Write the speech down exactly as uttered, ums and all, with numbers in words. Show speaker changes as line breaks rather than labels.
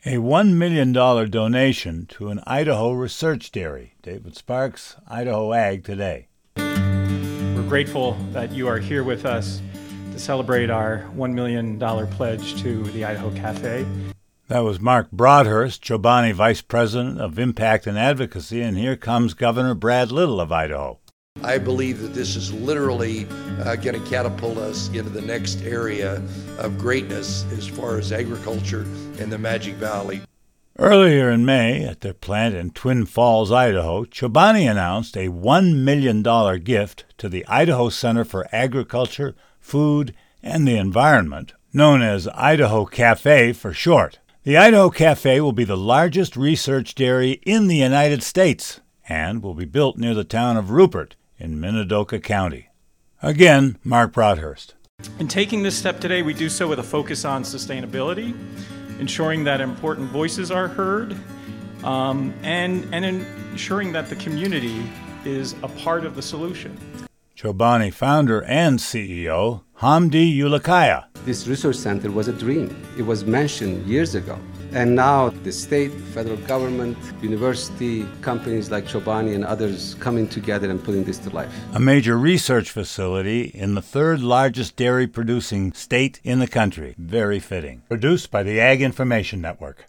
A one million dollars donation to an Idaho research dairy. David Sparks, Idaho Ag Today.
We're grateful that you are here with us to celebrate our one million dollars pledge to the Idaho Cafe.
That was Mark Broadhurst, Chobani Vice President of Impact and Advocacy, and here comes Governor Brad Little of Idaho.
I believe that this is literally uh, going to catapult us into the next area of greatness as far as agriculture in the Magic Valley.
Earlier in May, at their plant in Twin Falls, Idaho, Chobani announced a one million dollars gift to the Idaho Center for Agriculture, Food, and the Environment, known as Idaho Cafe for short. The Idaho Cafe will be the largest research dairy in the United States and will be built near the town of Rupert in Minidoka County. Again, Mark Broadhurst.
In taking this step today, we do so with a focus on sustainability, ensuring that important voices are heard, um, and, and ensuring that the community is a part of the solution.
Chobani founder and C E O, Hamdi Ulukaya.
This research center was a dream. It was mentioned years ago. And now the state, federal government, university, companies like Chobani and others coming together and putting this to life.
A major research facility in the third largest dairy producing state in the country. Very fitting. Produced by the Ag Information Network.